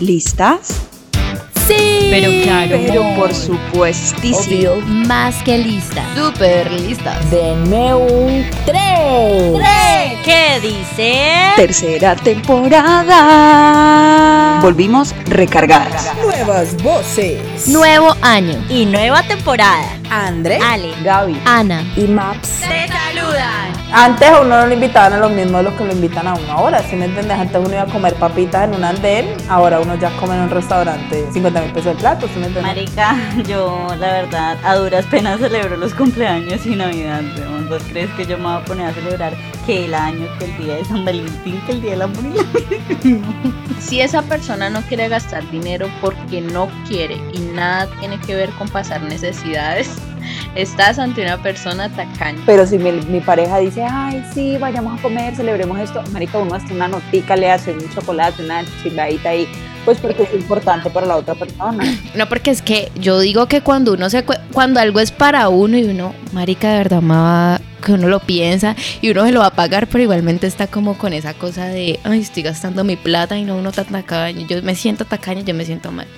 ¿Listas? Sí, pero claro, Pero por supuestísimo. Obvio. más que lista. súper listas. Denme un 3. ¿Qué dice? Tercera temporada. Volvimos recargadas. Nuevas voces. Nuevo año. Y nueva temporada. André, Ale, Gaby Ana. y Maps. te saludan. Antes a uno no lo invitaban a lo mismo de lo que lo invitan a uno ahora, ¿sí me entiendes? Antes uno iba a comer papitas en un andén, ahora uno ya come en un restaurante 50.000 pesos el plato, ¿sí me entiendes? Marica, yo la verdad a duras penas celebro los cumpleaños y Navidad, weón. ¿Vos crees que yo me voy a poner a celebrar que el año, que el día de San Valentín, que el día del amor y la Si esa persona no quiere gastar dinero porque no quiere y nada tiene que ver con pasar necesidades, estás ante una persona tacaña. Pero si mi pareja dice, ay, sí, vayamos a comer, celebremos esto, marica, uno hasta una notica le hace un chocolate, una chimbadita ahí, pues porque es importante para la otra persona. No, porque es que yo digo que cuando cuando algo es para uno y uno, marica, de verdad, que uno lo piensa y uno se lo va a pagar, pero igualmente está como con esa cosa de, ay, estoy gastando mi plata y no uno está tacaño. Yo me siento tacaño, yo me siento mal.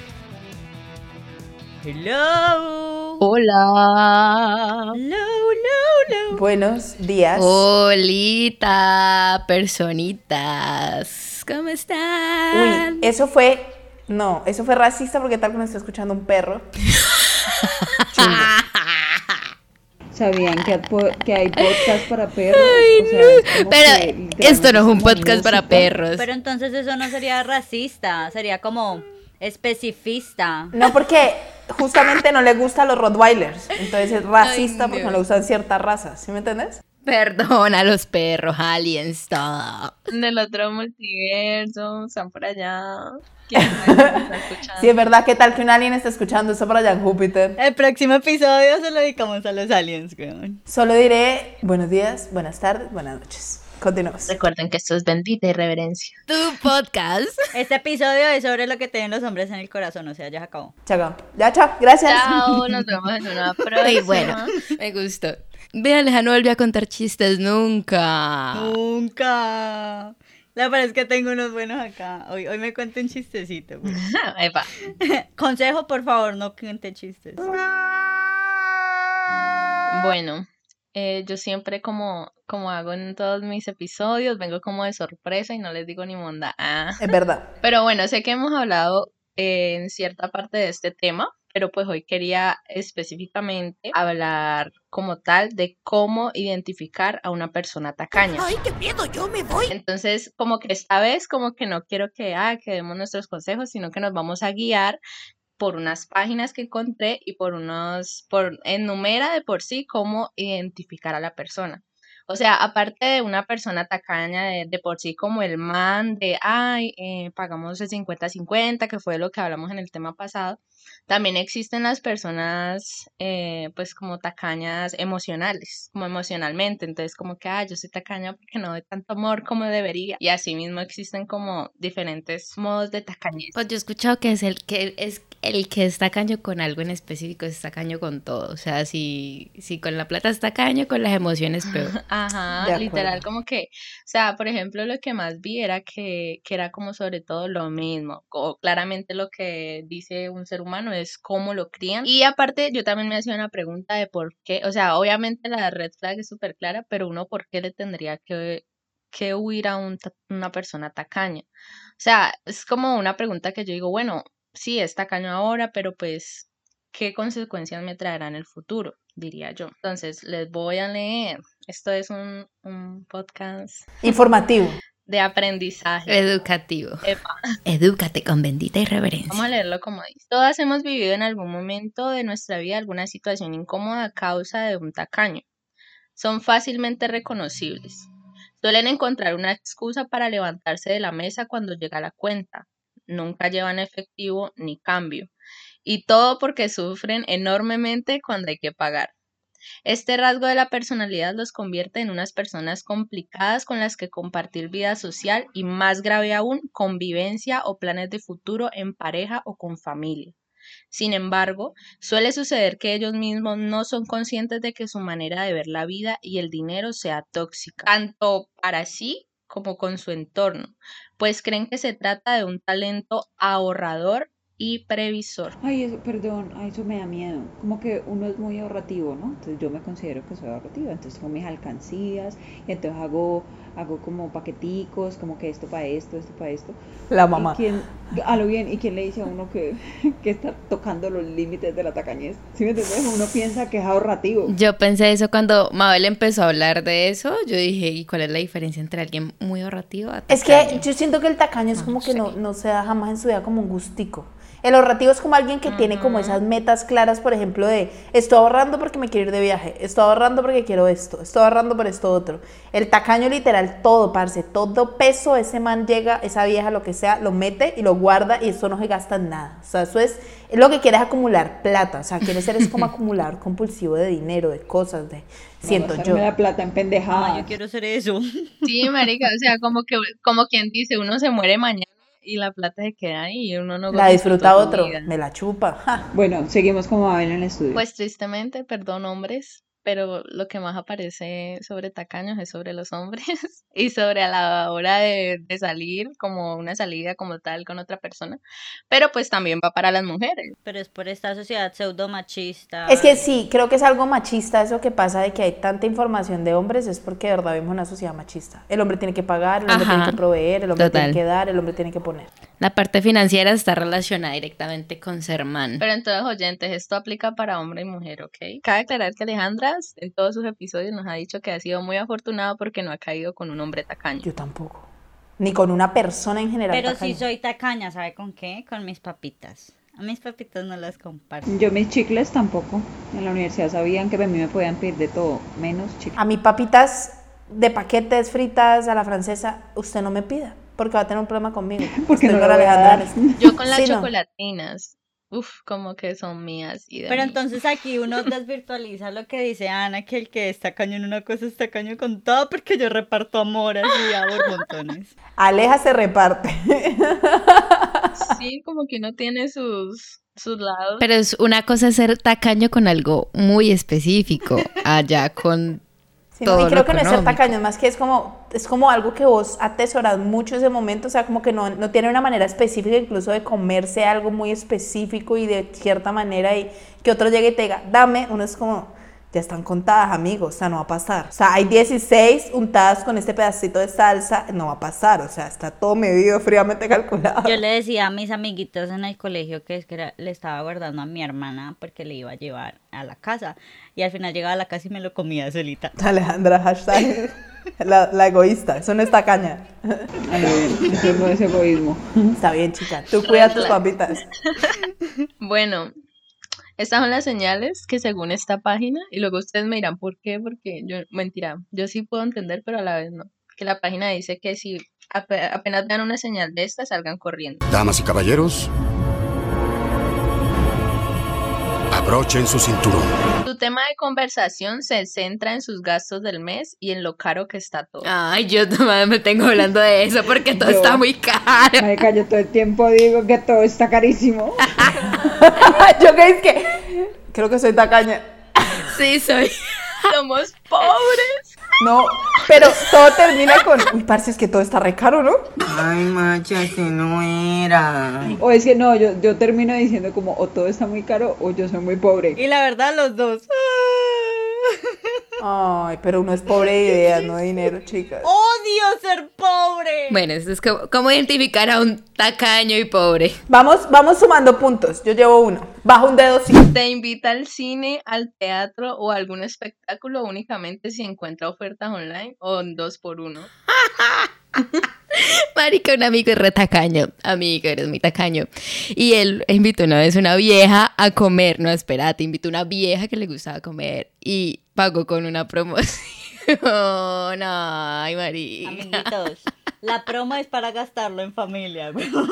Hello. Hola. Hello. Buenos días. Holita, personitas, ¿cómo están? Uy, eso fue racista porque tal que me está escuchando un perro. ¿Sabían que hay podcast para perros? Ay, O sea, no. es como Pero que esto no es un literalmente podcast para música. perros. Pero entonces eso no sería racista, sería como especifista. No, porque justamente no le gustan los Rottweilers, entonces es racista Ay, porque Dios. no le gustan ciertas razas, ¿sí me entiendes? Perdona a los perros, aliens, todo. Del otro multiverso, están por allá. ¿Quién sabe quién está escuchando? Sí, es verdad, ¿qué tal que un alien está escuchando eso por allá en Júpiter? El próximo episodio se lo dedicamos a los aliens, weón. Solo diré buenos días, buenas tardes, buenas noches. Continuamos. Recuerden que esto es bendita irreverencia. Tu podcast. Este episodio es sobre lo que tienen los hombres en el corazón, o sea, ya se acabó. Chao. Ya, chao. Gracias. Chao, nos vemos en una próxima. Ay, bueno, me gustó. Ve, Aleja, no volví a contar chistes nunca. Nunca. La verdad es que tengo unos buenos acá. Hoy me cuento un chistecito, güey. Epa. Consejo, por favor, no cuente chistes. Bueno, yo siempre como hago en todos mis episodios, vengo como de sorpresa y no les digo ni monda. Es verdad. Pero bueno, sé que hemos hablado en cierta parte de este tema, pero pues hoy quería específicamente hablar como tal de cómo identificar a una persona tacaña. ¡Ay, qué miedo! ¡Yo me voy! Entonces, como que esta vez como que no quiero que demos nuestros consejos, sino que nos vamos a guiar por unas páginas que encontré y enumera de por sí cómo identificar a la persona. O sea, aparte de una persona tacaña de por sí como el man de, pagamos el 50-50, que fue lo que hablamos en el tema pasado, también existen las personas pues como tacañas emocionales, como emocionalmente, entonces como que, yo soy tacaña porque no doy tanto amor como debería, y así mismo existen como diferentes modos de tacañez. Pues yo he escuchado que es el que es tacaño con algo en específico, es tacaño con todo. O sea, si con la plata es tacaño, con las emociones peor. Ajá, De literal, acuerdo. como que, o sea, por ejemplo, lo que más vi era que era como sobre todo lo mismo, o claramente lo que dice un ser humano es cómo lo crían. Y aparte, yo también me hacía una pregunta de por qué, o sea, obviamente la red flag es súper clara, pero uno, ¿por qué le tendría que huir a una persona tacaña? O sea, es como una pregunta que yo digo, bueno, sí, es tacaño ahora, pero pues, ¿qué consecuencias me traerá en el futuro? Diría yo. Entonces, les voy a leer. Esto es un podcast Informativo. de aprendizaje. Educativo. Epa, Edúcate con bendita irreverencia. vamos a leerlo como dice. Todas hemos vivido en algún momento de nuestra vida alguna situación incómoda a causa de un tacaño. Son fácilmente reconocibles. Suelen encontrar una excusa para levantarse de la mesa cuando llega la cuenta. Nunca llevan efectivo ni cambio. Y todo porque sufren enormemente cuando hay que pagar. Este rasgo de la personalidad los convierte en unas personas complicadas con las que compartir vida social y, más grave aún, convivencia o planes de futuro en pareja o con familia. Sin embargo, suele suceder que ellos mismos no son conscientes de que su manera de ver la vida y el dinero sea tóxica, tanto para sí como con su entorno, pues creen que se trata de un talento ahorrador y previsor. Ay, eso, perdón, ay, eso me da miedo. Como que uno es muy ahorrativo, ¿no? Entonces yo me considero que soy ahorrativa. Entonces tengo mis alcancías y entonces hago como paqueticos, como que esto para esto, esto para esto. La mamá. ¿Y quién, a lo bien, ¿y quién le dice a uno que está tocando los límites de la tacañez? ¿Sí me entiendes? Uno piensa que es ahorrativo. Yo pensé eso cuando Mabel empezó a hablar de eso. Yo dije, ¿y cuál es la diferencia entre alguien muy ahorrativo a Es que tacaño? yo siento que el tacaño es como que sé. no se da jamás en su vida como un gustico. El ahorrativo es como alguien que tiene como esas metas claras, por ejemplo, de estoy ahorrando porque me quiero ir de viaje, estoy ahorrando porque quiero esto, estoy ahorrando por esto otro. El tacaño literal, todo, parce, todo peso, ese man llega, esa vieja, lo que sea, lo mete y lo guarda y eso no se gasta en nada. O sea, eso es lo que quiere es acumular plata, o sea, quiere ser es como acumular compulsivo de dinero, de cosas, de siento yo. Gastarme la plata en pendejadas. Ah, yo quiero ser eso. Sí, marica, o sea, como quien dice, uno se muere mañana y la plata se queda ahí y uno no La disfruta disfrutó su otro, vida. me la chupa. Ja. Bueno, seguimos como Mabel en el estudio. Pues tristemente, perdón hombres, pero lo que más aparece sobre tacaños es sobre los hombres y sobre a la hora de salir, como una salida como tal con otra persona, pero pues también va para las mujeres. Pero es por esta sociedad pseudo machista. Es que sí, creo que es algo machista eso que pasa de que hay tanta información de hombres, es porque de verdad vivimos una sociedad machista. El hombre tiene que pagar, el hombre Ajá, tiene que proveer, el hombre total. tiene que dar, el hombre tiene que poner. La parte financiera está relacionada directamente con ser man. Pero entonces, oyentes, esto aplica para hombre y mujer, ¿ok? Cabe aclarar que Alejandra en todos sus episodios nos ha dicho que ha sido muy afortunada porque no ha caído con un hombre tacaño. Yo tampoco. Ni con una persona en general. Pero tacaña. sí soy tacaña, ¿sabe con qué? Con mis papitas. A mis papitas no las comparto. Yo mis chicles tampoco. En la universidad sabían que a mí me podían pedir de todo, menos chicles. A mí papitas de paquetes fritas a la francesa, usted no me pida, porque va a tener un problema conmigo. Porque Estoy no con lo voy a Alejandra dar. en esto. Yo con las Sí, no. chocolatinas, como que son mías y de Pero mí. entonces aquí uno desvirtualiza lo que dice Ana, que el que es tacaño en una cosa es tacaño con todo, porque yo reparto amor así a por montones. Aleja se reparte. Sí, como que uno tiene sus lados. Pero es una cosa ser tacaño con algo muy específico, allá con Sí, ¿no? todo Y creo lo que no es ser económico. tacaño, es más que es como algo que vos atesoras mucho ese momento, o sea, como que no tiene una manera específica incluso de comerse algo muy específico y de cierta manera y que otro llegue y te diga, dame, uno es como, ya están contadas, amigos, o sea, no va a pasar. O sea, hay 16 untadas con este pedacito de salsa, no va a pasar, o sea, está todo medido, fríamente calculado. Yo le decía a mis amiguitos en el colegio que es que le estaba guardando a mi hermana porque le iba a llevar a la casa. Y al final llegaba a la casa y me lo comía solita. Alejandra, hashtag la egoísta, eso no es tacaña. A lo bien, eso no es egoísmo. Está bien, chica, tú cuida tus papitas. Bueno, estas son las señales que según esta página, y luego ustedes me dirán por qué, porque yo, mentira, yo sí puedo entender, pero a la vez no. Que la página dice que si apenas vean una señal de esta, salgan corriendo. Damas y caballeros, abrochen su cinturón. Tu tema de conversación se centra en sus gastos del mes y en lo caro que está todo. Ay, yo no me tengo hablando de eso porque todo Yo- está muy caro. Marica, yo todo el tiempo digo que todo está carísimo. Yo que es que creo que soy tacaña. Sí, soy. Somos pobres. No, pero todo termina con, uy, parce, es que todo está re caro, ¿no? Ay, macha, ese no era. O es que no, yo termino diciendo como o todo está muy caro o yo soy muy pobre. Y la verdad, los dos. Ay, pero uno es pobre de ideas, no de dinero, chicas. ¡Odio ser pobre! Bueno, eso es como identificar a un tacaño y pobre. Vamos sumando puntos, yo llevo uno. Bajo un dedo, sí. Te invita al cine, al teatro o a algún espectáculo únicamente si encuentra ofertas online o en 2x1. Marica, un amigo es re tacaño. Amigo, eres muy tacaño. Y él invitó una vez una vieja a comer. No, espérate, invitó una vieja que le gustaba comer y pagó con una promoción. Ay, marica. Amiguitos, la promo es para gastarlo en familia.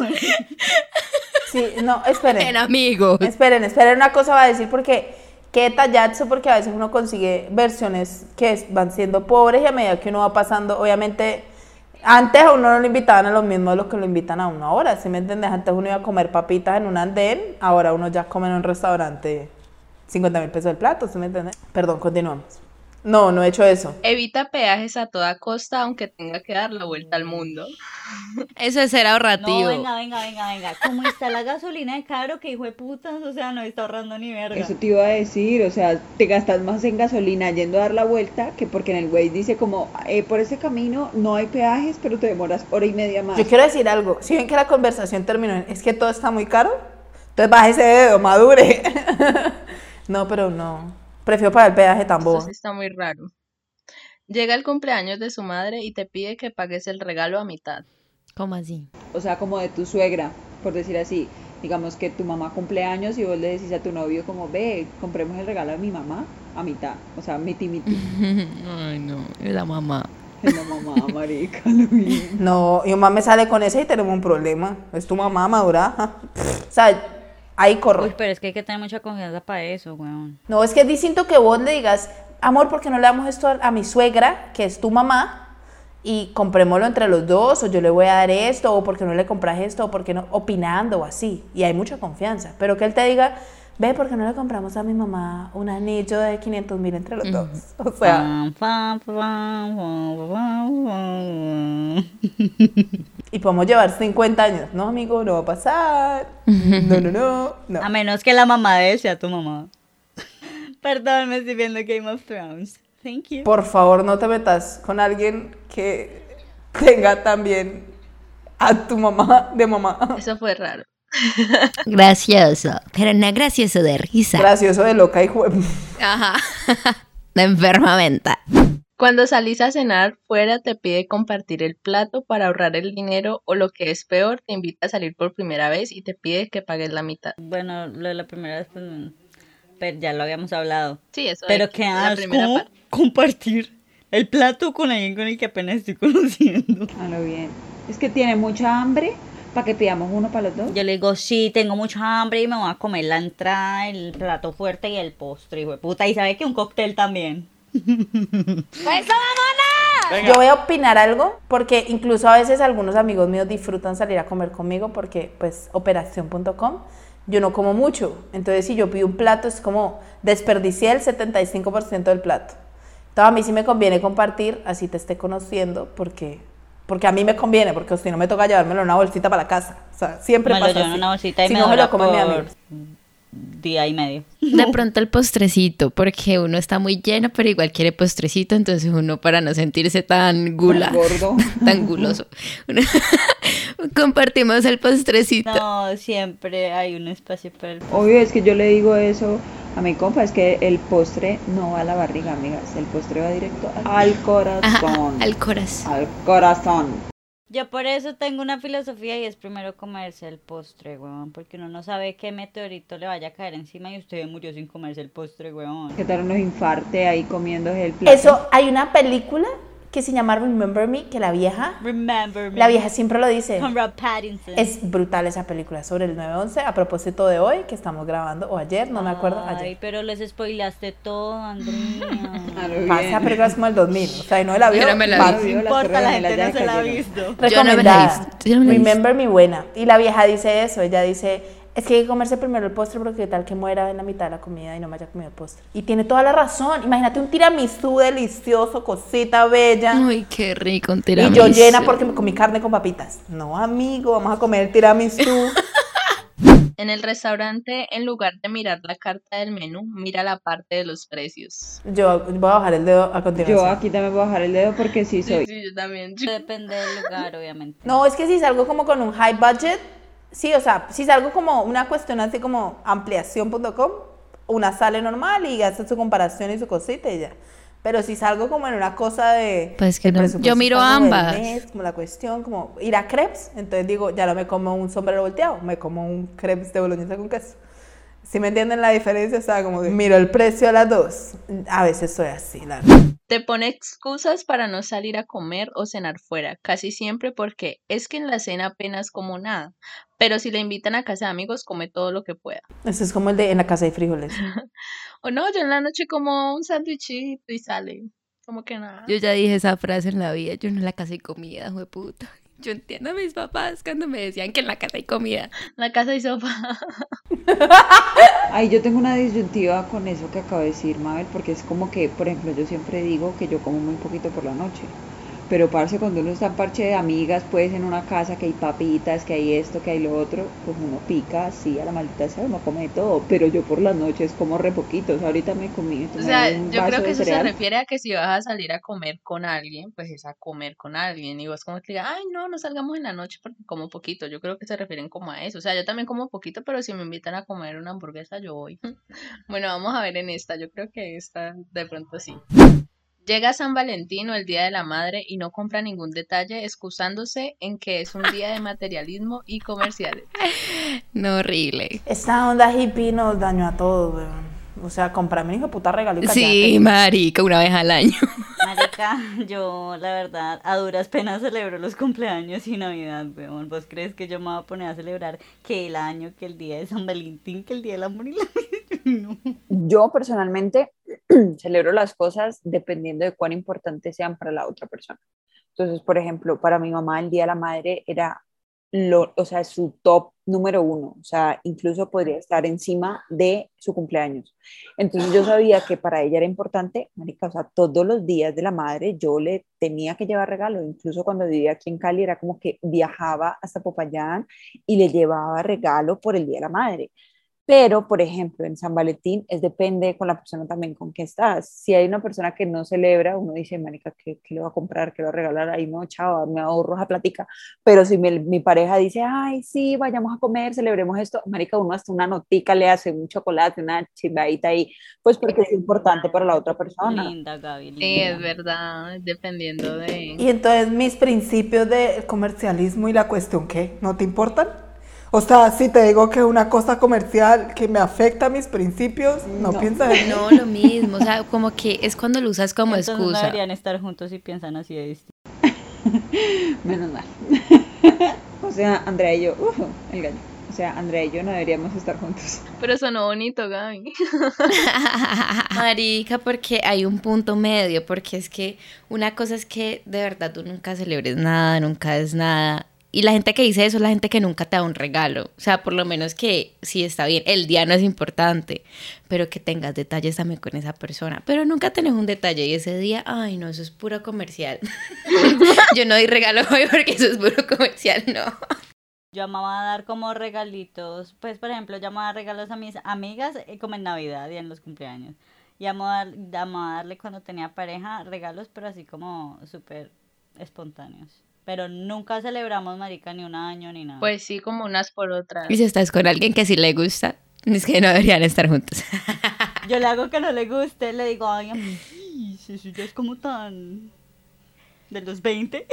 Sí, no, esperen. En amigos. Esperen, una cosa va a decir porque qué detallazo, porque a veces uno consigue versiones que van siendo pobres y a medida que uno va pasando, obviamente, antes a uno no lo invitaban a lo mismo de lo que lo invitan a uno ahora, ¿sí me entiendes? Antes uno iba a comer papitas en un andén, ahora uno ya come en un restaurante 50.000 pesos el plato, ¿sí me entiendes? Perdón, continuamos. No, no he hecho eso. Evita peajes a toda costa aunque tenga que dar la vuelta al mundo. Eso es ser ahorrativo. No, venga. ¿Cómo está la gasolina de cabro? Que hijo de putas, o sea, no está ahorrando ni verga. Eso te iba a decir, o sea, te gastas más en gasolina yendo a dar la vuelta que porque en el Waze dice como, por ese camino no hay peajes, pero te demoras hora y media más. Yo quiero decir algo. Si ven que la conversación terminó en, es que todo está muy caro, entonces baje ese dedo, madure. No, pero no. Prefiero pagar el peaje tan Esto bobo. sí está muy raro. Llega el cumpleaños de su madre y te pide que pagues el regalo a mitad. ¿Cómo así? O sea, como de tu suegra, por decir así. Digamos que tu mamá cumple años y vos le decís a tu novio como, ve, compremos el regalo a mi mamá a mitad. O sea, miti. Ay, no, la mamá. Es la mamá, marica, lo vi. No, mi mamá me sale con ese y tenemos un problema. Es tu mamá madura. O sea, ahí corre. Uy, pero es que hay que tener mucha confianza para eso, weón. No, es que es distinto que vos le digas, amor, ¿por qué no le damos esto a mi suegra, que es tu mamá, y comprémoslo entre los dos, o yo le voy a dar esto, o por qué no le compras esto, o por qué no, opinando o así, y hay mucha confianza, pero que él te diga, ve, ¿por qué no le compramos a mi mamá un anillo de 500,000 entre los dos? O sea, y podemos llevar 50 años, no, amigo, no va a pasar, no. A menos que la mamá de él sea tu mamá. Perdón, me estoy viendo Game of Thrones. Thank you. Por favor, no te metas con alguien que tenga también a tu mamá de mamá. Eso fue raro. Gracioso, pero no gracioso de risa. Gracioso de loca y Ajá. De enferma mental. Cuando salís a cenar, fuera te pide compartir el plato para ahorrar el dinero o lo que es peor, te invita a salir por primera vez y te pide que pagues la mitad. Bueno, lo de la primera vez, pues, pero ya lo habíamos hablado. Sí, eso Pero es qué la primera asco parte. compartir el plato con alguien con el que apenas estoy conociendo. A lo bien. Es que tiene mucha hambre para que pidamos uno para los dos. Yo le digo, sí, tengo mucha hambre y me voy a comer la entrada, el plato fuerte y el postre, hijo de puta. Y sabe que un cóctel también. Yo voy a opinar algo, porque incluso a veces algunos amigos míos disfrutan salir a comer conmigo porque, pues, operación.com, yo no como mucho. Entonces, si yo pido un plato, es como desperdicié el 75% del plato. Entonces, a mí sí me conviene compartir, así te esté conociendo, porque a mí me conviene, porque si no me toca llevármelo en una bolsita para la casa. O sea, siempre Me lo pasa llevo en así. una bolsita y Si me no, me dura lo come mi amigo. por día y medio. De pronto el postrecito, porque uno está muy lleno, pero igual quiere postrecito, entonces uno para no sentirse tan gula, Gordo. tan guloso, compartimos el postrecito. No, siempre hay un espacio para el Obvio, es que yo le digo eso a mi compa, es que el postre no va a la barriga, amigas. El postre va directo al corazón. Ajá, al corazón. Al corazón. Yo por eso tengo una filosofía y es primero comerse el postre, weón, porque uno no sabe qué meteorito le vaya a caer encima y usted murió sin comerse el postre, weón. ¿Qué tal unos infarte ahí comiéndose el plato? Eso, hay una película que se llama Remember Me, que la vieja siempre lo dice. Con Rob Pattinson. Es brutal esa película sobre el 9/11, a propósito de hoy, que estamos grabando, o ayer, no me acuerdo, Ay, ayer. pero les spoilaste todo, Andrea. A lo bien. Pasa películas como el 2000, o sea, y no la vio, Yo no me la va- vi. No importa, la gente ya no se la ha cayeron. visto. Yo no me la he recomendada. visto, yo no me la he visto. Remember Me buena. Y la vieja dice eso, ella dice, es que hay que comerse primero el postre porque qué tal que muera en la mitad de la comida y no me haya comido el postre. Y tiene toda la razón, imagínate un tiramisú delicioso, cosita bella. Uy, qué rico un Y tiramisú. yo llena porque me comí carne con papitas. No, amigo, vamos a comer el tiramisú. En el restaurante, en lugar de mirar la carta del menú, mira la parte de los precios. Yo voy a bajar el dedo a continuación. Yo aquí también voy a bajar el dedo porque sí soy. Sí, yo también. Depende del lugar, obviamente. No, es que si salgo como con un high budget, sí, o sea, si salgo como una cuestión así como ampliación.com, una sale normal y hace su comparación y su cosita y ya. Pero si salgo como en una cosa de... Pues que el no, presupuesto yo miro está como del ambas. mes, como la cuestión, como ir a crepes, entonces digo, ya no me como un sombrero volteado, me como un crepes de boloñesa con queso. ¿Sí me entienden la diferencia? O sea, como que miro el precio a las dos. A veces soy así, la verdad. Te pone excusas para no salir a comer o cenar fuera, casi siempre porque es que en la cena apenas como nada, pero si le invitan a casa de amigos come todo lo que pueda. Eso es como el de en la casa de frijoles. O no, yo en la noche como un sándwichito y sale, como que nada. Yo ya dije esa frase en la vida, yo no la casa y comida, puta. Yo entiendo a mis papás cuando me decían que en la casa hay comida. La casa y sopa. Ay, yo tengo una disyuntiva con eso que acabo de decir, Mabel, porque es como que, por ejemplo, yo siempre digo que yo como muy poquito por la noche. Pero parce, cuando uno está en parche de amigas, pues en una casa que hay papitas, que hay esto, que hay lo otro, pues uno pica así a la maldita sea, uno come de todo. Pero yo por las noches como re poquito, o sea, ahorita me comí, O sea, un yo vaso creo que de eso se cereal. refiere a que si vas a salir a comer con alguien, pues es a comer con alguien. Y vos como que digas, ay, no, no salgamos en la noche porque como poquito. Yo creo que se refieren como a eso. O sea, yo también como poquito, pero si me invitan a comer una hamburguesa, yo voy. Bueno, vamos a ver en esta. Yo creo que esta de pronto sí. Llega San Valentín o el Día de la Madre y no compra ningún detalle, excusándose en que es un día de materialismo y comerciales. No, horrible. Esta onda hippie nos dañó a todos, weón. O sea, comprarme un hijo de puta regalo y Sí, marica, una vez al año. Marica, yo la verdad a duras penas celebro los cumpleaños y Navidad, weón. ¿Vos crees que yo me voy a poner a celebrar que el año, que el día de San Valentín, que el día del amor y la vida? No. Yo personalmente celebro las cosas dependiendo de cuán importantes sean para la otra persona. Entonces, por ejemplo, para mi mamá el Día de la Madre era o sea, su top número uno, o sea, incluso podría estar encima de su cumpleaños. Entonces yo sabía que para ella era importante, marica, o sea, todos los días de la madre yo le tenía que llevar regalo, incluso cuando vivía aquí en Cali era como que viajaba hasta Popayán y le llevaba regalo por el Día de la Madre. Pero, por ejemplo, en San Valentín depende con la persona también con que estás. Si hay una persona que no celebra, uno dice, marica, ¿qué le va a comprar? ¿Qué le va a regalar? Ahí no, chava, me ahorro esa platica. Pero si mi pareja dice, ay, sí, vayamos a comer, celebremos esto, marica, uno hasta una notica le hace un chocolate, una chimbadita ahí, pues porque es importante para la otra persona. Linda, Gaby, linda. Sí, es verdad, dependiendo de... Y entonces mis principios de comercialismo y la cuestión, ¿qué? ¿No te importan? O sea, si te digo que una cosa comercial que me afecta a mis principios, no piensas en mí. No, lo mismo, o sea, como que es cuando lo usas como Entonces no excusa. deberían estar juntos y piensan así de distinto. Menos mal. O sea, Andrea y yo, el gallo. O sea, Andrea y yo no deberíamos estar juntos. Pero sonó bonito, Gaby. Marica, porque hay un punto medio, porque es que una cosa es que de verdad tú nunca celebres nada, nunca des nada. Y la gente que dice eso es la gente que nunca te da un regalo. O sea, por lo menos que sí está bien, el día no es importante, pero que tengas detalles también con esa persona. Pero nunca tenés un detalle y ese día, ay no, eso es puro comercial. Yo no doy regalo hoy porque eso es puro comercial, no. Yo amaba dar como regalitos, pues por ejemplo, yo amaba dar regalos a mis amigas como en Navidad y en los cumpleaños. Y amaba darle cuando tenía pareja regalos, pero así como súper espontáneos. Pero nunca celebramos, marica, ni un año ni nada. Pues sí, como unas por otras. Y si estás con alguien que sí le gusta, es que no deberían estar juntos. Yo le hago que no le guste, le digo, ay, amiguis, eso ya es como tan... de los 20.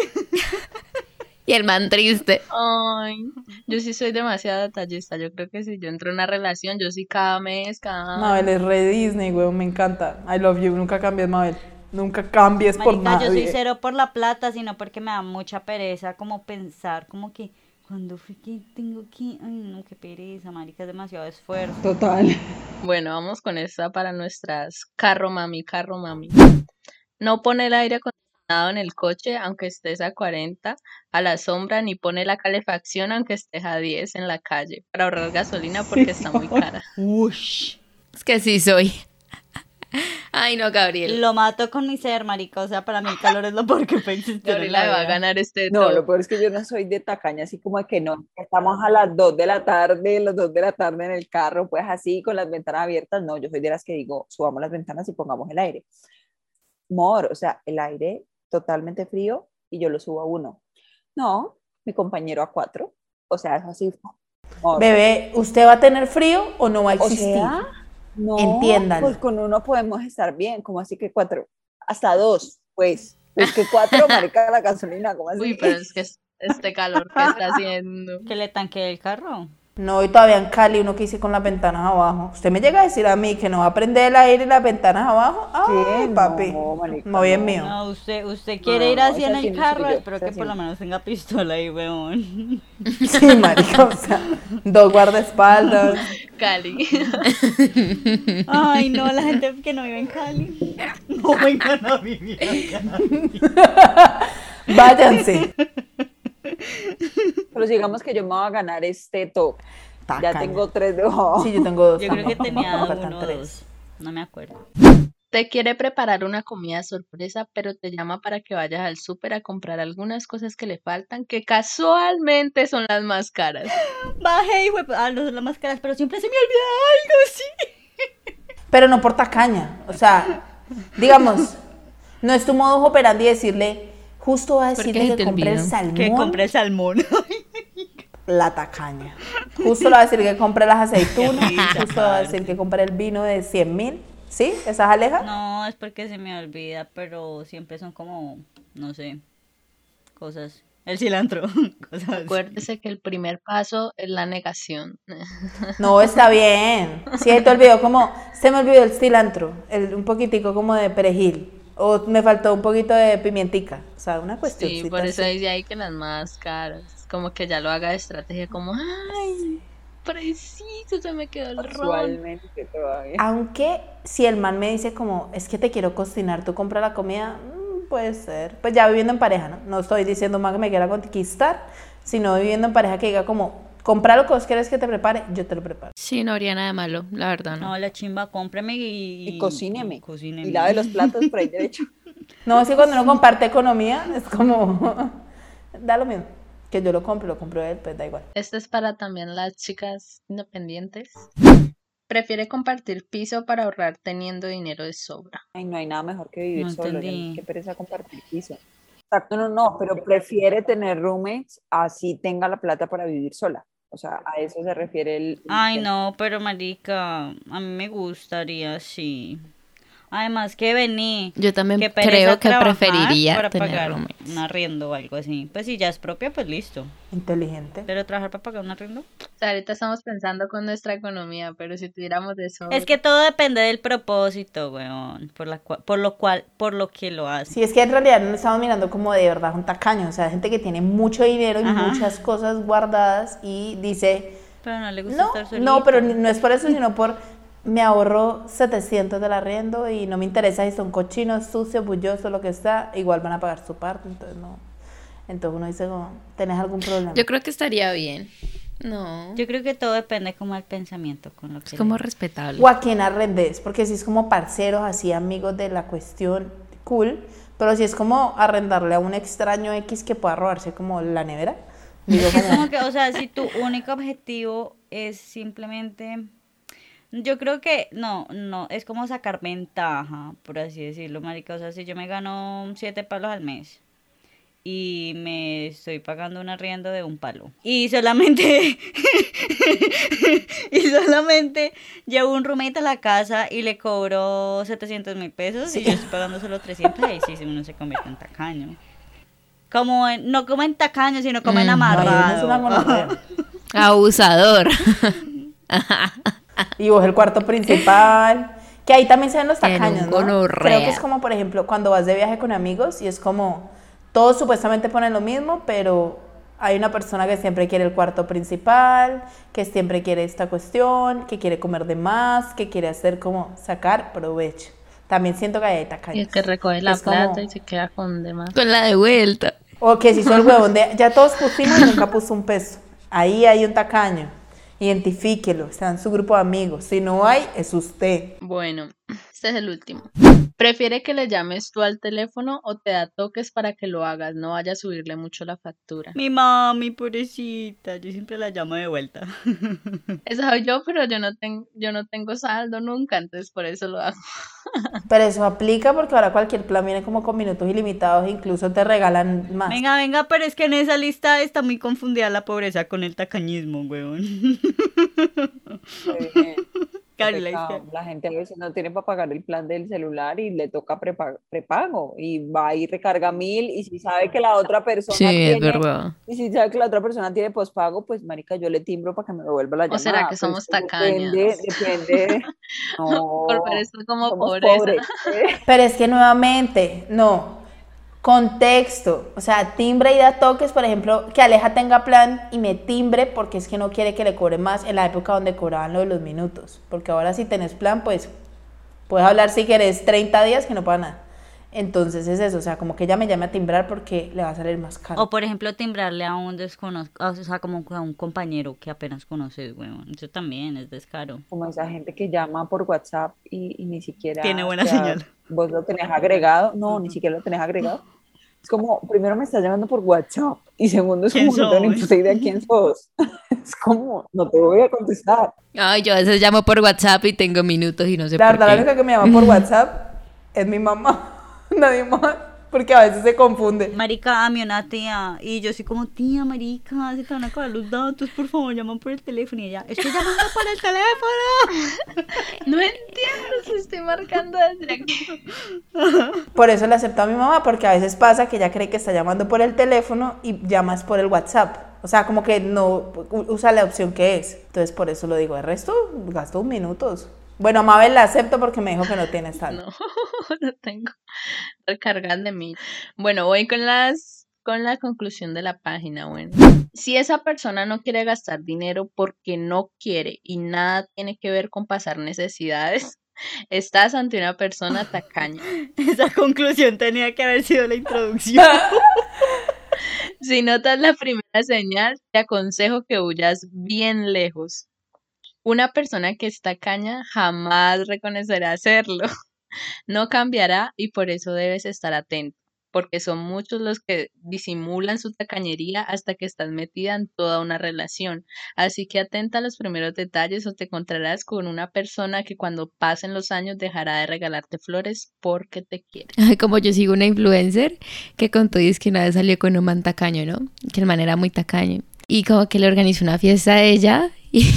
Y el man triste. Ay, yo sí soy demasiado detallista. Yo creo que si yo entro en una relación, yo sí cada mes, cada... Mabel es re Disney, weón, me encanta. I love you, nunca cambies, Mabel. Nunca cambies por Marica, nadie. yo soy cero por la plata, sino porque me da mucha pereza como pensar, como que cuando fui que tengo que... Ay, no, qué pereza, marica, es demasiado esfuerzo. Total. Bueno, vamos con esta para nuestras carro mami, carro mami. No pone el aire acondicionado en el coche aunque estés a 40 a la sombra, ni pone la calefacción aunque estés a 10 en la calle para ahorrar gasolina porque está muy cara. Ush. Es que sí soy. Ay, no, Gabriel. Lo mato con mi ser, marica, o sea, para mí el calor es lo peor que puede existir en Gabriela la va a vida. ganar este No, top. lo peor es que yo no soy de tacaña, así como de que no. Estamos a las 2 de la tarde, las 2 de la tarde en el carro, pues así, con las ventanas abiertas. No, yo soy de las que digo, subamos las ventanas y pongamos el aire. Mor, o sea, el aire totalmente frío y yo lo subo a 1. No, mi compañero a 4. O sea, es así. Mor. Bebé, ¿usted va a tener frío o no va a O existir? sea, no, Entiendan. pues con 1 podemos estar bien, como así que 4, hasta 2, pues. Es que 4, marica, la gasolina, como así. Uy, pero es que este calor que está haciendo. Que le tanque el carro. No, y todavía en Cali uno que hice con las ventanas abajo. Usted me llega a decir a mí que no va a prender el aire y las ventanas abajo. Ay, ¿Qué? papi. No, marica, No, bien no. mío. No, usted quiere No, ir así en esa sí el no carro, soy yo, espero esa que sí por lo no. menos tenga pistola ahí, weón. Sí, marica, o sea, 2 guardaespaldas. Cali. Ay, no, la gente que no vive en Cali. No vengan a vivir acá. Váyanse. Pero digamos que yo me voy a ganar este top. Ya Tacaña. tengo 3 de ojo. Sí, yo tengo 2 Yo creo que también. tenía Me faltan 1 o 3. 2. No me acuerdo. Te quiere preparar una comida sorpresa, pero te llama para que vayas al súper a comprar algunas cosas que le faltan, que casualmente son las más caras. Bajé y fue. Ah, no son las más caras, pero siempre se me olvida algo, sí. Pero no por tacaña. O sea, digamos, no es tu modo operandi decirle, justo va a ¿Por qué decirle se te que compre el olvida? salmón. Que compré el salmón. La tacaña. Justo le va a decir que compre las aceitunas. Qué risa, Justo le va a parce. decir que compre el vino de 100.000. ¿Sí? ¿Esa es Aleja? No, es porque se me olvida, pero siempre son como, no sé, cosas. El cilantro, cosas así. Acuérdese que el primer paso es la negación. No, está bien. Sí, te olvidó como, se me olvidó el cilantro, un poquitico como de perejil. O me faltó un poquito de pimientica. O sea, una cuestión. Sí, por eso dice ahí que las más caras. Como que ya lo haga de estrategia, como, ay, preciso, se me quedó el ron. Casualmente todavía. Aunque si el man me dice como, es que te quiero cocinar, tú compras la comida, puede ser. Pues ya viviendo en pareja, ¿no? No estoy diciendo más que me quiera conquistar, sino viviendo en pareja que diga como, compra lo que vos quieres que te prepare, yo te lo preparo. Sí, no habría nada de malo, la verdad, no. No, la chimba, cómpreme Y cocíneme. cocíneme. Y lave los platos por ahí derecho. No, es que cuando uno comparte economía, es como, da lo mismo. Que yo lo compro él, pues da igual. Este es para también las chicas independientes. Prefiere compartir piso para ahorrar teniendo dinero de sobra. Ay, no hay nada mejor que vivir No solo. entendí. Qué pereza compartir piso. Exacto, no, pero prefiere tener roommates así tenga la plata para vivir sola. O sea, a eso se refiere el Ay, tema. no, pero marica, a mí me gustaría, sí. Además que vení. Yo también qué pereza creo que trabajar preferiría para tener pagar roommates. un arriendo o algo así. Pues si ya es propia, pues listo. Inteligente. Pero trabajar para pagar un arriendo. O sea, ahorita estamos pensando con nuestra economía, pero si tuviéramos de sobra. Es que todo depende del propósito, weón. Por lo que lo hace. Sí, es que en realidad no estamos mirando como de verdad un tacaño, o sea, gente que tiene mucho dinero y Ajá. muchas cosas guardadas y dice, Pero no le gusta no, estar solito. no, pero no es por eso, sino por, me ahorro 700 del arriendo y no me interesa si son cochinos, sucios, bullosos, lo que sea, igual van a pagar su parte, entonces no. Entonces uno dice, como, ¿tenés algún problema? Yo creo que estaría bien. No. Yo creo que todo depende como del pensamiento con lo que Es como le- respetable. O a quién arrendes, porque si es como parceros, así amigos de la cuestión, cool, pero si es como arrendarle a un extraño X que pueda robarse como la nevera, digo Es como, como que, o sea, si tu único objetivo es simplemente, yo creo que no, es como sacar ventaja, por así decirlo, marica. O sea, si yo me gano 7 palos al mes y me estoy pagando un arriendo de 1 palo y solamente llevo un roommate a la casa y le cobro 700.000 pesos y yo estoy pagando solo 300, ahí sí uno se convierte en tacaño. No como en tacaño, sino como en no, ahí uno es una amarrado. gonorrea. Abusador. Y vos el cuarto principal, que ahí también se ven los En un tacaños, ¿no? gonorrea. Creo que es como, por ejemplo, cuando vas de viaje con amigos y es como, todos supuestamente ponen lo mismo, pero hay una persona que siempre quiere el cuarto principal, que siempre quiere esta cuestión, que quiere comer de más, que quiere hacer como sacar provecho. También siento que hay Y tacaños. el que recoge la Es como- plata y se queda con demás. Con la de vuelta. O que si hizo el huevón de, ya todos pusimos y nunca puso un peso. Ahí hay un tacaño. Identifíquelo, está en su grupo de amigos. Si no hay, es usted. Bueno, este es el último. ¿Prefiere que le llames tú al teléfono o te da toques para que lo hagas? No vaya a subirle mucho la factura. Mi mami, pobrecita, yo siempre la llamo de vuelta. Esa soy yo, pero yo no tengo saldo nunca, entonces por eso lo hago. Pero eso aplica porque ahora cualquier plan viene como con minutos ilimitados, incluso te regalan más. Venga, pero es que en esa lista está muy confundida la pobreza con el tacañismo, weón. Claro, la Pecado. lista. La gente a veces no tiene para pagar el plan del celular y le toca prepago y va y recarga 1.000 y si sabe que la otra persona Sí, es tiene verdad. y si sabe que la otra persona tiene pospago, pues marica, yo le timbro para que me devuelva la ¿O llamada. será que Pero somos es que tacañas? Depende. No, Por eso como somos pobreza. pobres. Pero es que nuevamente, no. Contexto, o sea, timbre y da toques, por ejemplo, que Aleja tenga plan y me timbre porque es que no quiere que le cobre más en la época donde cobraban lo de los minutos. Porque ahora si tenés plan, pues puedes hablar si querés 30 días que no paga nada. Entonces es eso, o sea, como que ella me llame a timbrar porque le va a salir más caro. O por ejemplo, timbrarle a un desconocido, o sea, como a un compañero que apenas conoces, weón. Eso también es descaro. Como esa gente que llama por WhatsApp y ni siquiera, Tiene buena o sea, señal. vos lo tenés agregado, no, ni siquiera lo tenés agregado. Es como, primero me estás llamando por WhatsApp y segundo es ¿Quién como, no tengo ni soy? puta idea quién sos. Es como, no te voy a contestar. Ay, yo a veces llamo por WhatsApp y tengo minutos y no sé La por verdad, la qué. única que me llama por WhatsApp es mi mamá, nadie más, porque a veces se confunde. Marica, a mí una tía, y yo soy como, tía, marica, se te van a acabar los datos, por favor, llaman por el teléfono. Y ella, estoy llamando por el teléfono. No entiendo si estoy marcando desde aquí. Por eso le acepto a mi mamá, porque a veces pasa que ella cree que está llamando por el teléfono y llamas por el WhatsApp. O sea, como que no usa la opción que es. Entonces, por eso lo digo. El resto, gasto minutos. Bueno, a Mabel la acepto porque me dijo que no tienes tanto. No, no tengo recargas de mí. Bueno, voy con la conclusión de la página. Bueno, si esa persona no quiere gastar dinero porque no quiere y nada tiene que ver con pasar necesidades, estás ante una persona tacaña. Esa conclusión tenía que haber sido la introducción. Si notas la primera señal, te aconsejo que huyas bien lejos. Una persona que es tacaña jamás reconocerá hacerlo. No cambiará y por eso debes estar atento, porque son muchos los que disimulan su tacañería hasta que estás metida en toda una relación. Así que atenta a los primeros detalles o te encontrarás con una persona que cuando pasen los años dejará de regalarte flores porque te quiere. Ay, como yo sigo una influencer que contó y es que una vez salió con un man tacaño, ¿no? Que el man era muy tacaño. Y como que le organizó una fiesta a ella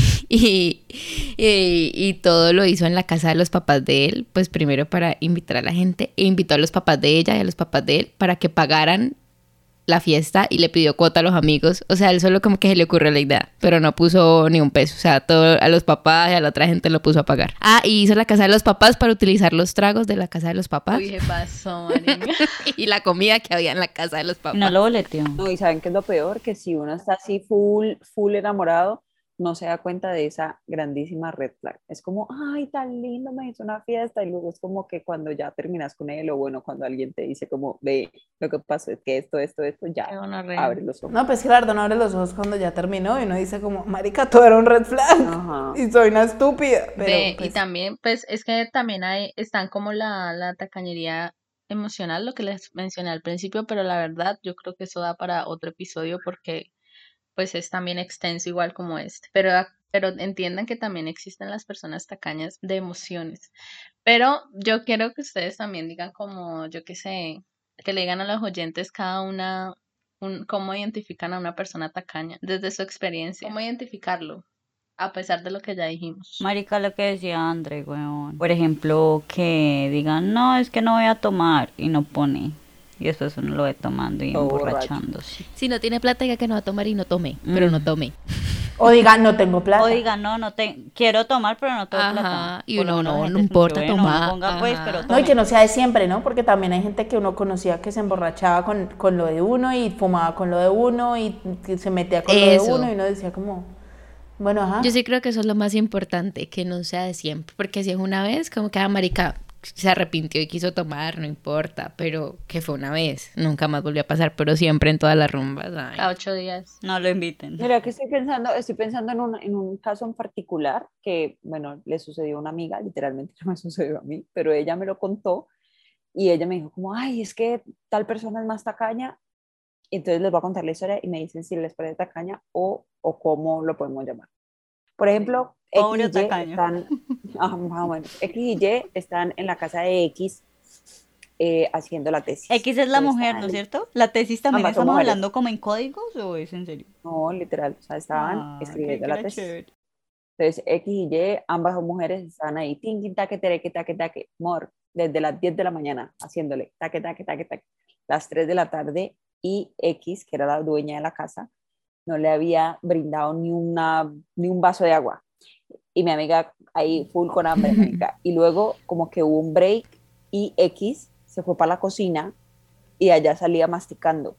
y todo lo hizo en la casa de los papás de él, pues primero para invitar a la gente, e invitó a los papás de ella y a los papás de él para que pagaran la fiesta y le pidió cuota a los amigos. O sea, él solo como que se le ocurrió la idea, pero no puso ni un peso. O sea, todo a los papás y a la otra gente lo puso a pagar. Ah, y hizo la casa de los papás para utilizar los tragos de la casa de los papás. Uy, ¿qué pasó, marica? Y la comida que había en la casa de los papás. No lo boleteó. No, y ¿saben qué es lo peor? Que si uno está así full enamorado, no se da cuenta de esa grandísima red flag. Es como, ay, tan lindo, me hizo una fiesta, y luego es como que cuando ya terminas con él, o bueno, cuando alguien te dice como, ve, lo que pasó es que esto, ya, Qué gonorrea. abre los ojos. No, pues claro, no abre los ojos cuando ya terminó y uno dice como, marica, todo era un red flag. Ajá. Y soy una estúpida. Pero, Ve, pues, y también, pues, es que también están como la tacañería emocional, lo que les mencioné al principio, pero la verdad, yo creo que eso da para otro episodio porque, pues, es también extenso igual como este. Pero entiendan que también existen las personas tacañas de emociones. Pero yo quiero que ustedes también digan como, yo qué sé, que le digan a los oyentes cada una cómo identifican a una persona tacaña desde su experiencia. ¿Cómo identificarlo? A pesar de lo que ya dijimos. Marica, lo que decía André, weón. Por ejemplo, que digan, no, es que no voy a tomar, y no pone. Y después uno lo ve tomando y Todo emborrachándose. Si no tiene plata, diga que no va a tomar y no tome, pero no tome. o diga, no tengo plata. O digan, no quiero tomar, pero no tengo Ajá, plata. y Por lo uno, menos no, la no gente es como importa que, bueno, tomar, ponga pues, ajá. pero No, y tome. que no sea de siempre, ¿no? Porque también hay gente que uno conocía que se emborrachaba con lo de uno y fumaba con lo de uno y que se metía con lo Eso. de uno y uno decía como, bueno, ajá. Yo sí creo que eso es lo más importante, que no sea de siempre, porque si es una vez, como que marica se arrepintió y quiso tomar, no importa, pero que fue una vez, nunca más volvió a pasar, pero siempre en todas las rumbas. Ay. Cada 8 días. No lo inviten. Mira que estoy pensando en un caso en particular que, bueno, le sucedió a una amiga, literalmente no me sucedió a mí, pero ella me lo contó y ella me dijo como, ay, es que tal persona es más tacaña, y entonces les voy a contar la historia y me dicen si les parece tacaña o cómo lo podemos llamar. Por ejemplo, Pobre X y Y tacaño. están, más o menos, X y Y están en la casa de X haciendo la tesis. X es la Entonces, mujer, ¿no es cierto? ¿La tesis también Ambas son estamos mujeres. hablando como en códigos o es en serio? No, literal, o sea, estaban Ah, escribiendo qué la tesis. chévere. Entonces, X y Y, ambas son mujeres, estaban ahí, tin, taque, tereque, taque, mor, desde las 10 de la mañana, haciéndole, taque, las 3 de la tarde, y X, que era la dueña de la casa, no le había brindado ni un vaso de agua. Y mi amiga ahí full con hambre, marica. Y luego como que hubo un break y X se fue para la cocina y allá salía masticando.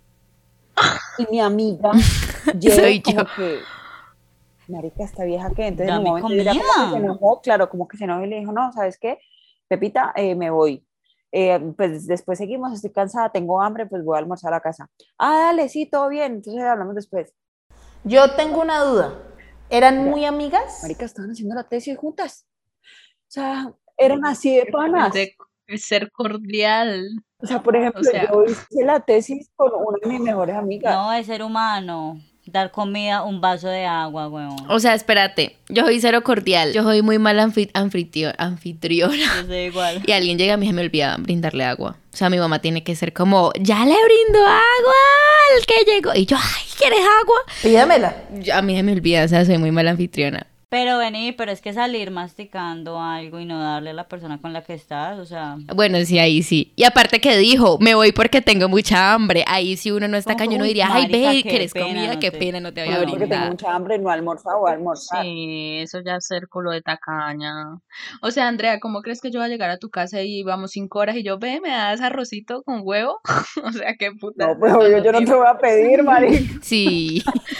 Y mi amiga Soy como yo. que, marica, esta vieja que entonces en un Dame momento ella como comida. que se enojó, claro, como que se enojó y le dijo, no, ¿sabes qué? Pepita, me voy. Pues después seguimos, estoy cansada, tengo hambre, pues voy a almorzar a la casa. Ah, dale, sí, todo bien, entonces hablamos después. Yo tengo una duda. ¿Eran muy amigas? Marica, estaban haciendo la tesis juntas. O sea, eran así de panas. De ser cordial. O sea, por ejemplo, O sea, yo hice la tesis con una de mis mejores amigas. No, es ser humano. Dar comida, un vaso de agua, weón. O sea, espérate, yo soy cero cordial, yo soy muy mal anfitriona. Yo soy igual. Y alguien llega a mí se me olvida brindarle agua. O sea, mi mamá tiene que ser como, ya le brindo agua al que llegó. Y yo, ay, ¿quieres agua? Pídamela. A mí se me olvida, o sea, soy muy mal anfitriona. Pero vení, pero es que salir masticando algo y no darle a la persona con la que estás, o sea... Bueno, sí, ahí sí. Y aparte que dijo, me voy porque tengo mucha hambre. Ahí sí uno no está cañón, uno diría, ay, marica, ve, qué ¿quieres pena, comida? no Qué te- pena, no te voy a Porque tengo brindar. mucha hambre, no he almorzado, voy a almorzar. sí, eso ya es ser culo de tacaña. O sea, Andrea, ¿cómo crees que yo voy a llegar a tu casa y vamos 5 horas y yo, ve, me das arrocito con huevo? O sea, qué puta. No, pues obvio, yo no te voy a pedir, marica. Sí.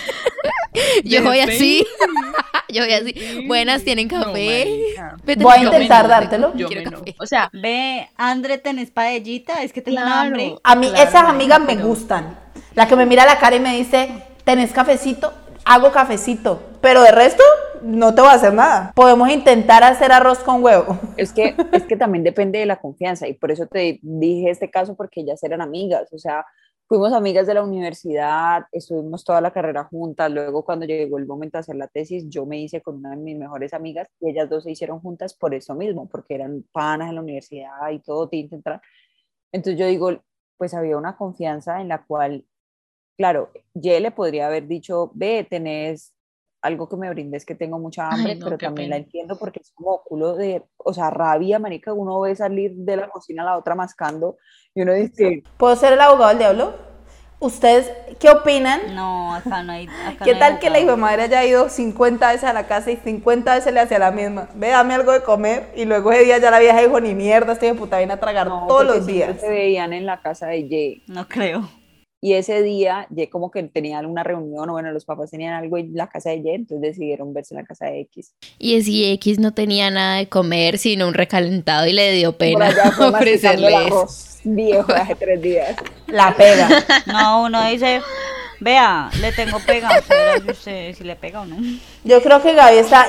Yo voy así. Yo voy así. Buenas, ¿tienen café? Vete, Voy a yo intentar me- dártelo. Yo Quiero me café. O sea, Ve, André, ¿tenés paellita? Es que tengo Claro. hambre. A mí Claro, esas amigas me pero- gustan. La que me mira a la cara y me dice, ¿tenés cafecito? Hago cafecito. Pero de resto, no te voy a hacer nada. Podemos intentar hacer arroz con huevo. Es que también depende de la confianza y por eso te dije este caso porque ellas eran amigas, o sea, fuimos amigas de la universidad, estuvimos toda la carrera juntas, luego cuando llegó el momento de hacer la tesis, yo me hice con una de mis mejores amigas y ellas dos se hicieron juntas por eso mismo, porque eran panas en la universidad y todo, tinta, entrar. Entonces yo digo, pues había una confianza en la cual, claro, yo le podría haber dicho, ve, tenés algo que me brindes que tengo mucha hambre, Ay, no, pero qué también pena. la entiendo porque es como culo de, o sea, rabia, marica, uno ve salir de la cocina a la otra mascando y uno dice, ¿Puedo ser el abogado del diablo? ¿Ustedes qué opinan? No, acá no hay... Acá ¿Qué no hay tal que la hijo de abogado. madre haya ido 50 veces a la casa y 50 veces le hacía la misma? Ve, dame algo de comer. Y luego ese día ya la vieja dijo, ni mierda, este hijo de puta viene a tragar no, todos porque los siempre días. se veían en la casa de Jay. No creo. Y ese día, Jay como que tenían una reunión, o bueno, los papás tenían algo en la casa de Jay, entonces decidieron verse en la casa de X. Y si X no tenía nada de comer, sino un recalentado y le dio Por pena allá fue masticando el ofrecerles. arroz viejo de hace 3 días. La pega. No, uno dice, vea, le tengo pega. Verá si usted si le pega o no. Yo creo que Gaby está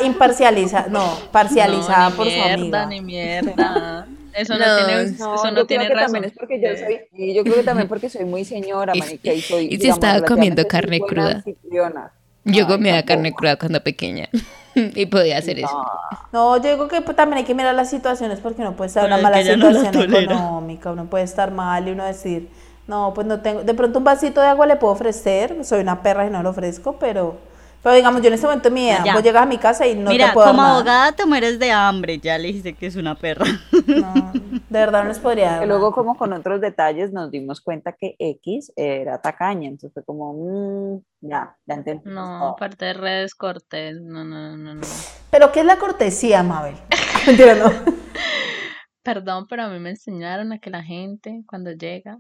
parcializada no, ni por su mierda, amiga. ni mierda. Eso No, no tiene, No, eso yo no creo tiene que razón. también es porque yo soy, y yo creo que también porque soy muy señora, Y- marica, y soy, y si digamos, estaba comiendo relativamente carne buena cruda. anfitriona. Yo Ay, comía tampoco. carne cruda cuando pequeña y podía hacer eso. No, yo digo que pues, también hay que mirar las situaciones porque uno puede estar en Pero una es mala que ella no la situación tolera. económica, uno puede estar mal y uno decir, no, pues no tengo, de pronto un vasito de agua le puedo ofrecer, soy una perra y no lo ofrezco, pero digamos, yo en este momento de mi vida, Ya. vos llegas a mi casa y no Mira, te puedo dar como nada. abogada te mueres de hambre. Ya le dijiste que es una perra. No, de verdad no les podría dar Que nada. luego como con otros detalles nos dimos cuenta que X era tacaña, entonces fue como, ya entendí. No, aparte de redes cortés, no. Pero ¿qué es la cortesía, Mabel? Mentira, no. Perdón, pero a mí me enseñaron a que la gente cuando llega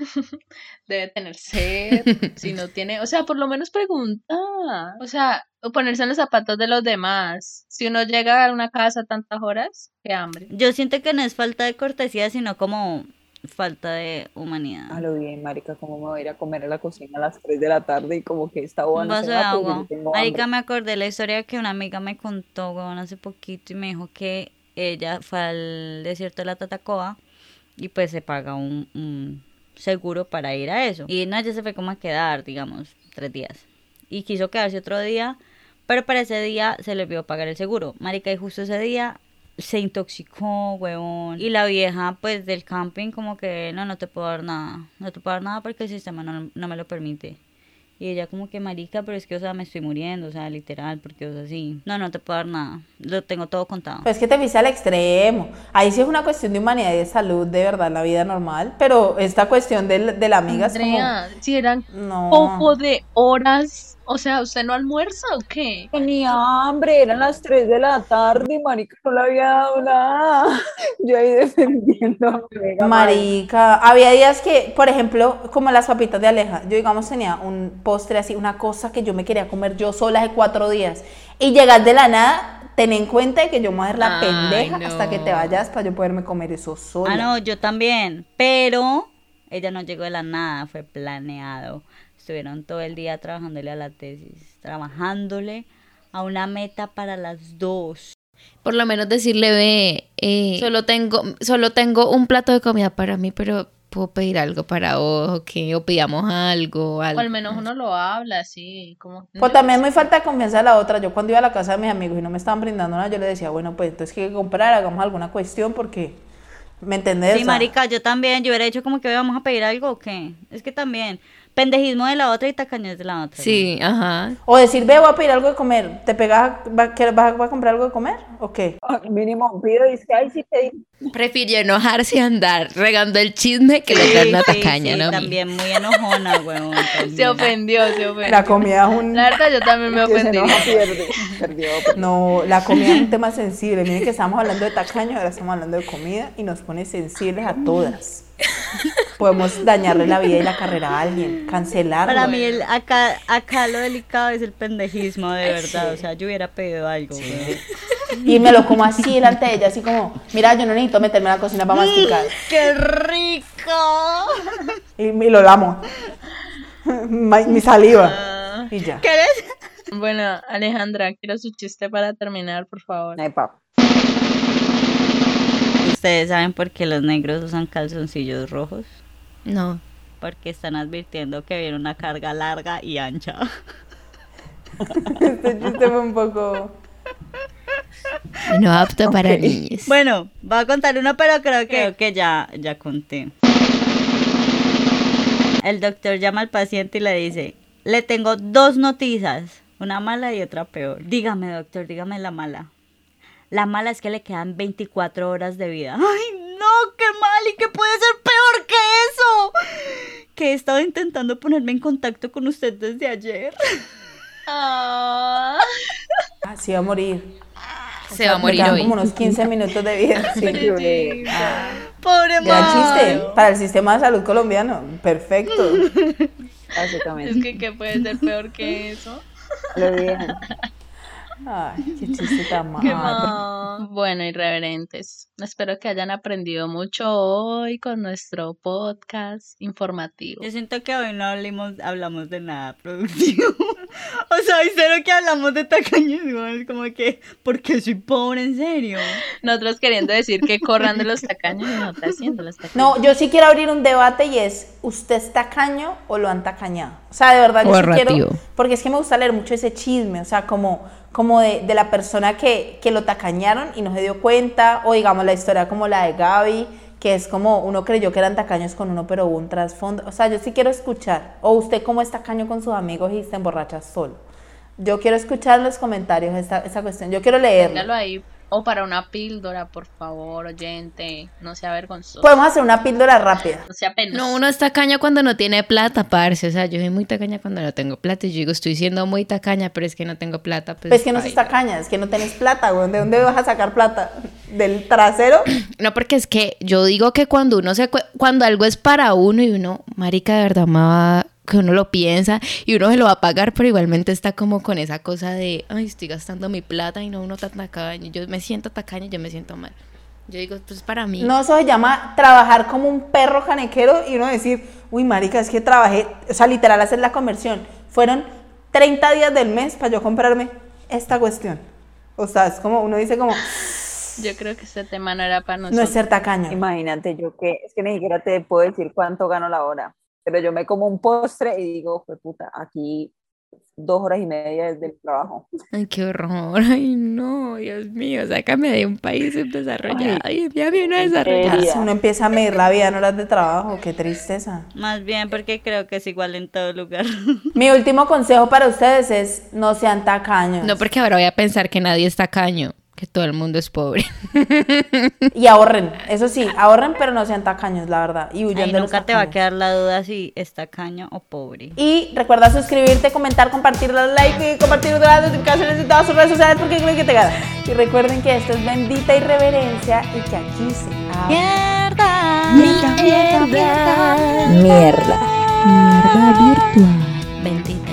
debe tener sed, si no tiene, o sea, por lo menos preguntar, o sea, o ponerse en los zapatos de los demás. Si uno llega a una casa a tantas horas, qué hambre. Yo siento que no es falta de cortesía, sino como falta de humanidad. A lo bien, marica, como me voy a ir a comer a la cocina a las 3 de la tarde y como que esta boba Un no vaso se de va porque agua. yo tengo Marica, hambre. me acordé la historia que una amiga me contó, weón, hace poquito y me dijo que ella fue al desierto de la Tatacoa y pues se paga un seguro para ir a eso. Y no, ella se fue como a quedar, digamos, 3 días. Y quiso quedarse otro día, pero para ese día se le olvidó pagar el seguro. Marica, y justo ese día se intoxicó, huevón. Y la vieja, pues, del camping como que, no te puedo dar nada. No te puedo dar nada porque el sistema no me lo permite. Y ella como que, marica, pero es que, o sea, me estoy muriendo, o sea, literal, porque, o sea, sí. No te puedo dar nada. Lo tengo todo contado. Pues que te fuiste al extremo. Ahí sí es una cuestión de humanidad y de salud, de verdad, la vida normal. Pero esta cuestión de la amiga es como... Andrea, si eran No. poco de horas, o sea, ¿usted no almuerza o qué? Tenía hambre, eran las 3 de la tarde, marica, no le había dado nada. Yo ahí defendiendo a mi amiga, Marica, había días que, por ejemplo, como las papitas de Aleja, yo digamos tenía un postre así, una cosa que yo me quería comer yo sola hace 4 días y llegas de la nada, ten en cuenta que yo me voy a hacer la Ay, pendeja no. hasta que te vayas para yo poderme comer eso sola. Ah, no, yo también. Pero ella no llegó de la nada, fue planeado. Estuvieron todo el día trabajándole a la tesis, trabajándole a una meta para las dos. Por lo menos decirle, ve, solo tengo un plato de comida para mí, pero puedo pedir algo para vos, o pidamos algo. O al menos uno lo habla así, como... Pues también es muy falta de confianza de la otra. Yo cuando iba a la casa de mis amigos y no me estaban brindando nada, yo le decía, bueno, pues entonces que comprar, hagamos alguna cuestión porque, ¿me entendés? Sí, O sea, marica, yo también, yo hubiera dicho como que "Oye, vamos a pedir algo o qué". Es que también, pendejismo de la otra y tacañez de la otra. Sí, ajá. o decir, ve, voy a pedir algo de comer. ¿Te pegas, vas a comprar algo de comer o qué? Mínimo pido y dice, ay, sí pedí. Prefirió enojarse y andar regando el chisme que Sí, lograr una sí, tacaña, sí, ¿no? también muy enojona, weón. Se también. ofendió. La comida es un... La verdad, yo también me Que se ofendí. enoja, pierde. Perdió. No, la comida es un tema sensible. Miren que estamos hablando de tacaño, ahora estamos hablando de comida y nos pone sensibles a todas. Podemos dañarle la vida y la carrera a alguien, cancelarlo. Para mí, acá lo delicado es el pendejismo, de verdad. O sea, yo hubiera pedido algo, weón. Y me lo como así delante de ella, así como, mira, yo no necesito meterme en la cocina para masticar. ¡Qué rico! Y lo lamo. Mi saliva. Y ya. ¿Quieres? Bueno, Alejandra, quiero su chiste para terminar, por favor. Ay, papá. ¿Ustedes saben por qué los negros usan calzoncillos rojos? No. Porque están advirtiendo que viene una carga larga y ancha. Este chiste fue un poco... No apto para niños. Bueno, voy a contar uno, pero creo que ya conté. El doctor llama al paciente y le dice, le tengo 2 noticias, una mala y otra peor. Dígame, doctor, dígame la mala. La mala es que le quedan 24 horas de vida. ¡Ay, no! ¡Qué mal! ¿Y qué puede ser peor que eso? Que he estado intentando ponerme en contacto con usted desde ayer. Así va a morir. Se va a Me morir quedan hoy. como unos 15 minutos de vida. Sí. Pobre Gran man. chiste para el sistema de salud colombiano. Perfecto. Básicamente. Es que, ¿qué puede ser peor que eso? Lo dije. Ay, qué chiste tan Qué malo. mal. Bueno, irreverentes. Espero que hayan aprendido mucho hoy con nuestro podcast informativo. Yo siento que hoy no hablamos de nada productivo. O sea, hoy cero que hablamos de tacaños, igual, como que, porque soy pobre, en serio. Nosotros queriendo decir que corran de los tacaños y no está haciendo los tacaños. No, yo sí quiero abrir un debate y es, ¿usted es tacaño o lo han tacañado? O sea, de verdad, yo sí quiero, Narrativo. porque es que me gusta leer mucho ese chisme, o sea, como de la persona que lo tacañaron y no se dio cuenta, o digamos la historia como la de Gaby, que es como uno creyó que eran tacaños con uno, pero hubo un trasfondo. O sea, yo sí quiero escuchar, o usted cómo es tacaño con sus amigos y se emborracha solo. Yo quiero escuchar en los comentarios esta cuestión, yo quiero leerlo. Póngalo ahí. O para una píldora, por favor, oyente. No sea vergonzoso. Podemos hacer una píldora rápida. No sea penoso. No, uno es tacaño cuando no tiene plata, parce. O sea, yo soy muy tacaña cuando no tengo plata. Y yo digo, estoy siendo muy tacaña, pero es que no tengo plata. Pues, Pues que no se baila. tacaña, es que no tenés plata, güey. ¿De dónde vas a sacar plata? ¿Del trasero? No, porque es que yo digo que cuando cuando algo es para uno y uno, marica, de verdad, que uno lo piensa y uno se lo va a pagar, pero igualmente está como con esa cosa de, ay, estoy gastando mi plata y no uno tan tacaño. Yo me siento tacaña y yo me siento mal. Yo digo, pues para mí. No, eso se llama trabajar como un perro canequero y uno decir, uy, marica, es que trabajé, o sea, literal hacer la conversión. Fueron 30 días del mes para yo comprarme esta cuestión. O sea, es como, uno dice como, Yo creo que este tema no era para nosotros. no es ser tacaño. Imagínate, yo que es que ni siquiera te puedo decir cuánto gano la hora, pero yo me como un postre y digo, pues puta, aquí 2 horas y media desde el trabajo. Ay, qué horror. Ay, no, Dios mío, sácame de un país subdesarrollado. Ay, envíame una desarrollada. Uno empieza a medir la vida en horas de trabajo, qué tristeza. Más bien porque creo que es igual en todo lugar. Mi último consejo para ustedes es, no sean tacaños. No, porque ahora voy a pensar que nadie es tacaño, que todo el mundo es pobre. Y ahorren, eso sí, ahorren, pero no sean tacaños, la verdad. Y huyan Ahí de los nunca te va a tacaños. quedar la duda si es tacaño o pobre. Y recuerda suscribirte, comentar, compartir, darle like y compartir las notificaciones en todas sus redes sociales porque creen que te gana. Y recuerden que esto es bendita irreverencia y que aquí se habla. ¡Mierda! Mierda virtual. Bendita